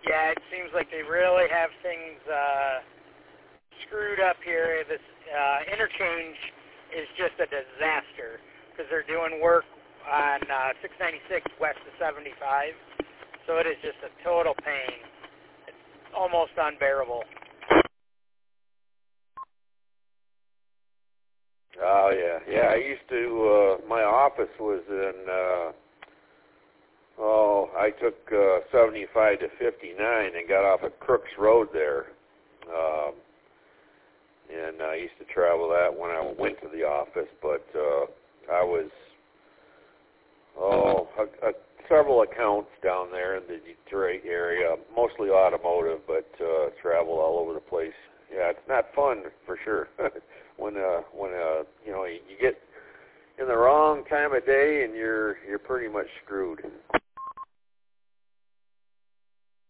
Yeah, it seems like they really have things screwed up here. This interchange is just a disaster because they're doing work on 696 west of 75. So it is just a total pain. It's almost unbearable. Oh, yeah. Yeah, I used to, my office was in, I took 75 to 59 and got off at Crooks Road there. And I used to travel that when I went to the office, but I was, several accounts down there in the Detroit area, mostly automotive, but travel all over the place. Yeah, it's not fun for sure. when you know, you get in the wrong time of day and you're pretty much screwed.